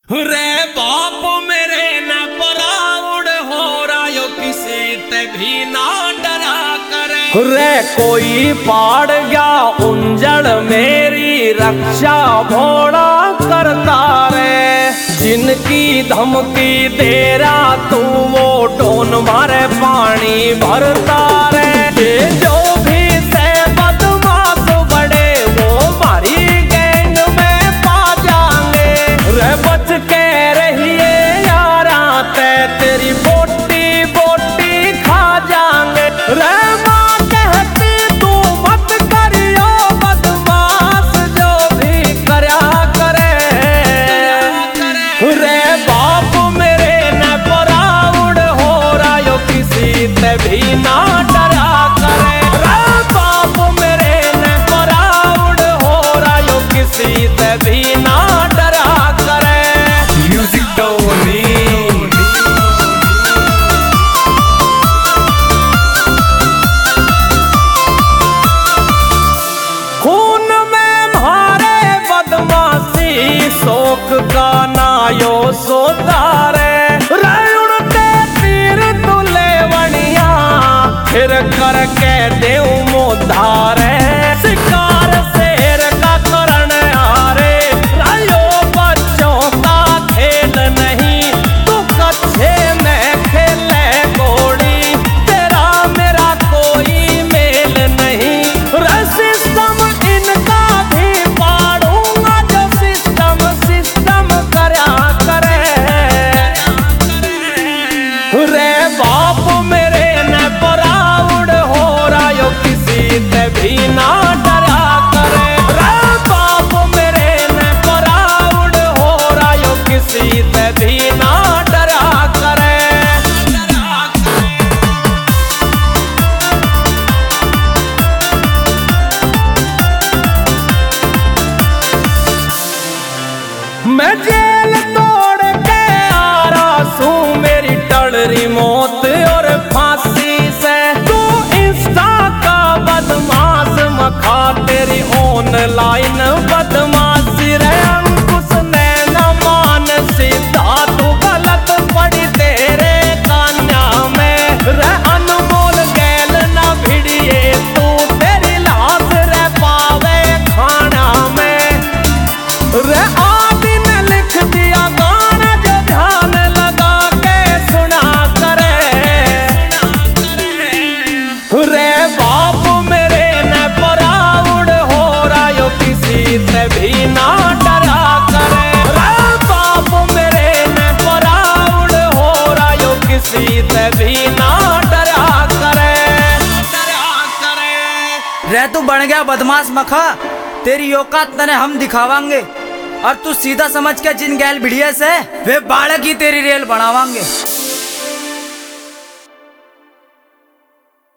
रे बाप मेरे न प्राउड हो रहा किसी ते भी ना डरा करे। रे कोई पाड़ गया उंजड़ मेरी रक्षा भोड़ा करता रे। जिनकी धमकी दे रहा तू वो टोन मारे पानी भरता रे। जो भी से बदमाश बड़े वो मारी गैंग में पा जाएंगे। रे बच के रहिए यारा ते तेरी बोटी बोटी खा जाएंगे। रे माँ कहती तू मत करियो बदमाश जो भी करया करे। रे बाप मेरे न प्राउड हो रहा यो किसी ते भी ना डरा करे। रे बाप मेरे न प्राउड हो रहा यो किसी ते भी ना डरा करे। म्यूजिक टोनी खून में मारे बदमाशी शौक का नायो सोतारे। उड़ते तीर तुले वणिया फिर करके देव मोधारे। शिकार शेर का करण हारे रायो बच्चों का खेल नहीं। तू कच्छे में खेले घोड़ी तेरा मेरा कोई मेल नहीं। सिस्टम इनका भी पाड़ूंगा जो सिस्टम सिस्टम करया करे। रे बाप मेरे न प्राउड हो रहा यो किसी ते भी ना डरा करे। रे बाप मेरे न प्राउड हो रहा यो किसी ते भी ना डरा करे। मैं जेल तोड़ के आ रहा हूँ मेरी टल रही मौत और फांसी से। तू इंस्टा का बदमाश मखा तेरी ऑनलाइन बदमाशी रे। अंकुश ने न मान सीधा तू गलत पड़ी तेरे कान्या में। रे अनमोल गैल न भिड़िए तू तेरी लाश रे पावे खाना में। रे आदि ने लिख दिया गाना जो ध्यान लगा के सुना करे। रे बाप मेरे न प्राउड हो रहा यो किसी ते भी ना डरा करे। रे बाप मेरे न प्राउड हो रहा यो किसी ते भी ना डरा करे। रे तू बन गया बदमाश मखा, तेरी औकात तने हम दिखावांगे। और तू सीधा समझ के जिन गैल भिड़िया से वे बालक ही तेरी रेल बनावांगे।